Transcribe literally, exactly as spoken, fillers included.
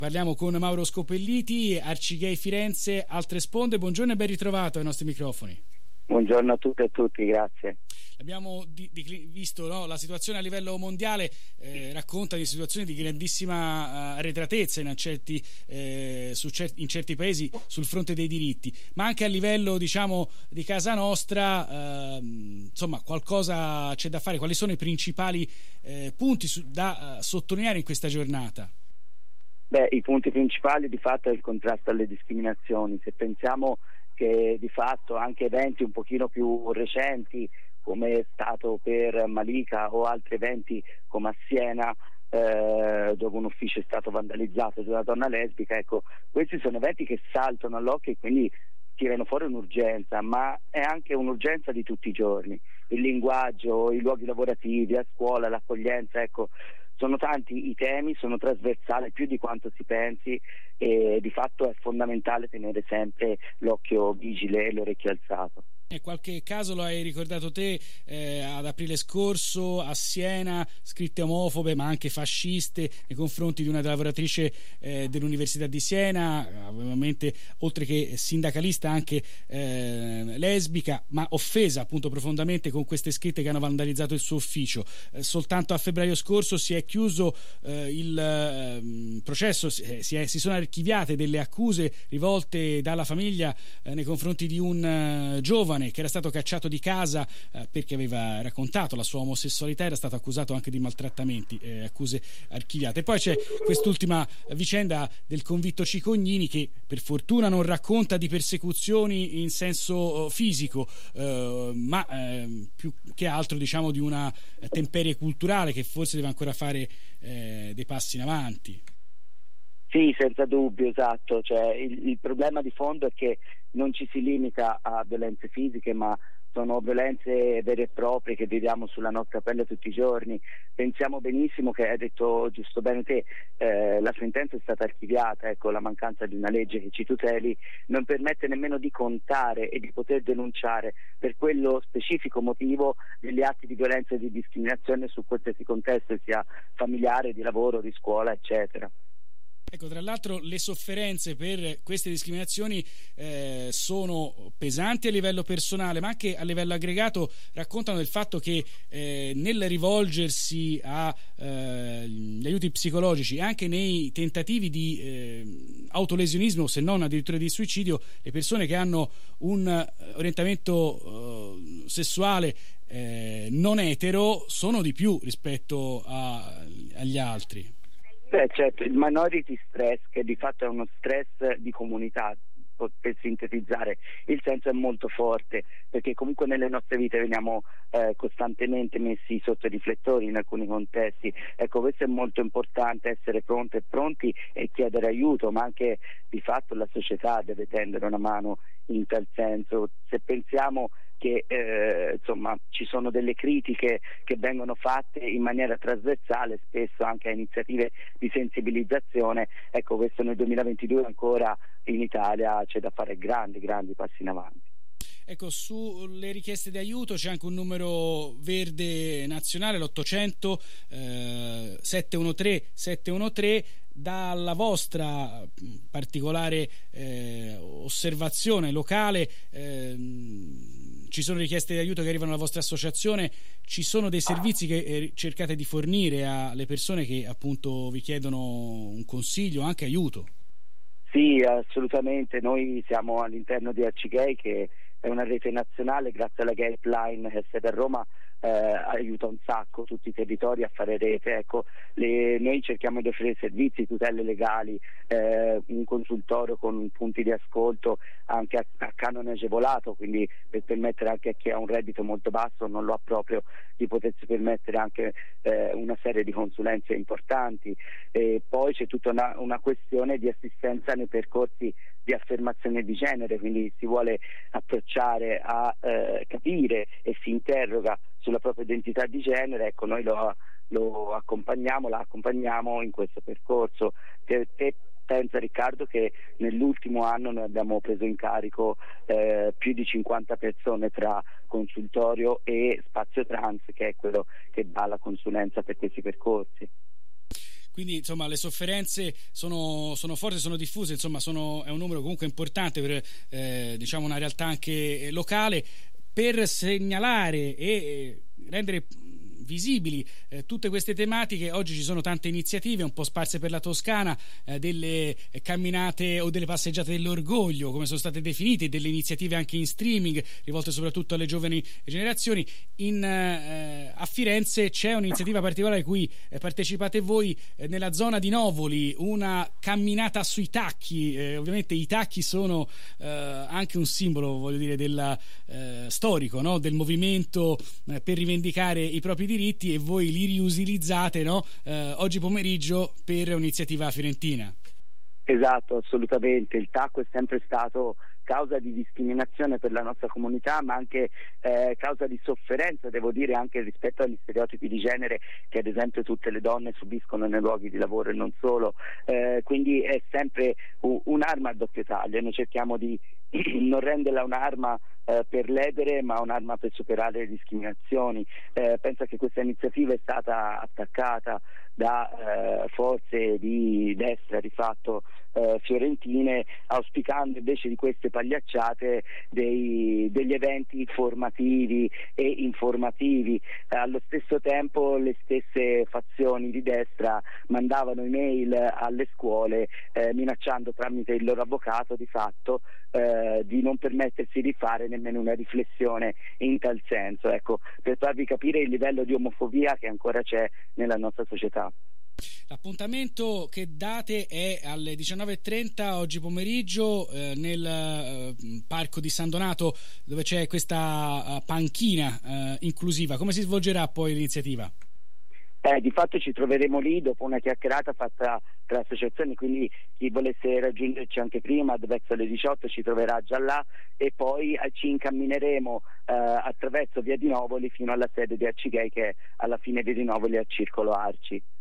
Parliamo con Mauro Scopelliti, Arcigay Firenze, Altre Sponde. Buongiorno e ben ritrovato ai nostri microfoni. Buongiorno a tutte e a tutti, grazie. Abbiamo di, di, visto no, la situazione a livello mondiale, eh, racconta di situazioni di grandissima uh, arretratezza in certi, eh, su cer- in certi paesi sul fronte dei diritti, ma anche a livello diciamo di casa nostra, eh, insomma qualcosa c'è da fare. Quali sono i principali eh, punti su, da uh, sottolineare in questa giornata? Beh, i punti principali di fatto è il contrasto alle discriminazioni. Se pensiamo che di fatto anche eventi un pochino più recenti come è stato per Malika o altri eventi come a Siena eh, dove un ufficio è stato vandalizzato di una donna lesbica, ecco, questi sono eventi che saltano all'occhio e quindi tirano fuori un'urgenza, ma è anche un'urgenza di tutti i giorni. Il linguaggio, i luoghi lavorativi, a scuola, l'accoglienza, ecco, sono tanti i temi, sono trasversali più di quanto si pensi e di fatto è fondamentale tenere sempre l'occhio vigile e l'orecchio alzato. E qualche caso lo hai ricordato te, eh, ad aprile scorso a Siena, scritte omofobe ma anche fasciste nei confronti di una lavoratrice eh, dell'Università di Siena, ovviamente oltre che sindacalista anche eh, lesbica, ma offesa appunto profondamente con queste scritte che hanno vandalizzato il suo ufficio. Eh, soltanto a febbraio scorso si è chiuso eh, il eh, processo, si, si, è, si sono archiviate delle accuse rivolte dalla famiglia eh, nei confronti di un eh, giovane che era stato cacciato di casa eh, perché aveva raccontato la sua omosessualità, era stato accusato anche di maltrattamenti, eh, accuse archiviate. E poi c'è quest'ultima vicenda del convitto Cicognini che per fortuna non racconta di persecuzioni in senso fisico, eh, ma eh, più che altro diciamo di una temperie culturale che forse deve ancora fare eh, dei passi in avanti. Sì, senza dubbio, esatto. Cioè, il, il problema di fondo è che non ci si limita a violenze fisiche, ma sono violenze vere e proprie che viviamo sulla nostra pelle tutti i giorni. Pensiamo benissimo che hai detto giusto bene te, eh, la sentenza è stata archiviata, ecco, la mancanza di una legge che ci tuteli non permette nemmeno di contare e di poter denunciare per quello specifico motivo degli atti di violenza e di discriminazione su qualsiasi contesto, sia familiare, di lavoro, di scuola, eccetera. Ecco, tra l'altro le sofferenze per queste discriminazioni eh, sono pesanti a livello personale, ma anche a livello aggregato raccontano del fatto che eh, nel rivolgersi agli eh, aiuti psicologici, anche nei tentativi di eh, autolesionismo, se non addirittura di suicidio, le persone che hanno un orientamento eh, sessuale eh, non etero sono di più rispetto a, agli altri. Beh, certo, il minority stress, che di fatto è uno stress di comunità, per sintetizzare, il senso è molto forte, perché comunque nelle nostre vite veniamo eh, costantemente messi sotto i riflettori in alcuni contesti. Ecco, questo è molto importante, essere pronte e pronti e chiedere aiuto, ma anche di fatto la società deve tendere una mano in tal senso. Se pensiamo che eh, insomma ci sono delle critiche che vengono fatte in maniera trasversale, spesso anche a iniziative di sensibilizzazione, ecco, questo nel duemilaventidue ancora in Italia c'è da fare grandi, grandi passi in avanti. Ecco, sulle richieste di aiuto c'è anche un numero verde nazionale, l'ottocento eh, sette uno tre sette uno tre. Dalla vostra particolare eh, osservazione locale, eh, ci sono richieste di aiuto che arrivano alla vostra associazione, ci sono dei servizi che eh, cercate di fornire alle persone che appunto vi chiedono un consiglio, anche aiuto? Sì, assolutamente, noi siamo all'interno di Arcigay, che è una rete nazionale, grazie alla Gayline che è sede a Roma, eh, aiuta un sacco tutti i territori a fare rete. Ecco, le, noi cerchiamo di offrire servizi, tutele legali, eh, un consultorio con punti di ascolto anche a, a canone agevolato, quindi per permettere anche a chi ha un reddito molto basso, non lo ha proprio, di potersi permettere anche eh, una serie di consulenze importanti. E poi c'è tutta una, una questione di assistenza nei percorsi di affermazione di genere, quindi si vuole approcciare a eh, capire e si interroga sulla propria identità di genere. Ecco, noi lo, lo accompagniamo, la accompagniamo in questo percorso. Te, te pensa, Riccardo, che nell'ultimo anno noi abbiamo preso in carico eh, più di cinquanta persone tra consultorio e spazio trans, che è quello che dà la consulenza per questi percorsi. quindi insomma le sofferenze sono, sono forti, sono diffuse, insomma sono, è un numero comunque importante per eh, diciamo una realtà anche locale. Per segnalare e rendere visibili eh, tutte queste tematiche, oggi ci sono tante iniziative un po' sparse per la Toscana, eh, delle camminate o delle passeggiate dell'orgoglio, come sono state definite, delle iniziative anche in streaming rivolte soprattutto alle giovani generazioni. In, eh, a Firenze c'è un'iniziativa particolare a cui eh, partecipate voi eh, nella zona di Novoli, una camminata sui tacchi. Eh, ovviamente i tacchi sono eh, anche un simbolo, voglio dire, della, eh, storico, no? Del movimento eh, per rivendicare i propri diritti, e voi li riutilizzate, no? eh, oggi pomeriggio per un'iniziativa fiorentina. Esatto, assolutamente. Il tacco è sempre stato causa di discriminazione per la nostra comunità, ma anche eh, causa di sofferenza, devo dire, anche rispetto agli stereotipi di genere che ad esempio tutte le donne subiscono nei luoghi di lavoro e non solo. Eh, quindi è sempre u- un'arma a doppio taglio. Noi cerchiamo di non renderla un'arma eh, per ledere, ma un'arma per superare le discriminazioni. Eh, penso che questa iniziativa è stata attaccata da eh, forze di destra di fatto eh, fiorentine, auspicando invece di queste pagliacciate dei, degli eventi formativi e informativi. Eh, allo stesso tempo le stesse fazioni di destra mandavano email alle scuole eh, minacciando tramite il loro avvocato di fatto eh, di non permettersi di fare nemmeno una riflessione in tal senso, ecco, per farvi capire il livello di omofobia che ancora c'è nella nostra società. L'appuntamento che date è alle diciannove e trenta oggi pomeriggio eh, nel eh, parco di San Donato, dove c'è questa uh, panchina uh, inclusiva. Come si svolgerà poi l'iniziativa? Eh, di fatto ci troveremo lì dopo una chiacchierata fatta tra associazioni, quindi chi volesse raggiungerci anche prima, verso le diciotto, ci troverà già là, e poi eh, ci incammineremo eh, attraverso via di Novoli fino alla sede di Arcigay, che è alla fine via di Novoli al Circolo Arci.